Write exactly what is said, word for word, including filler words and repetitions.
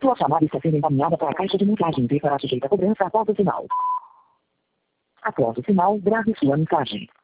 Sua chamada está sendo encaminhada para a caixa de mensagem e será sujeita a cobrança após o sinal. Após o sinal, grave sua mensagem.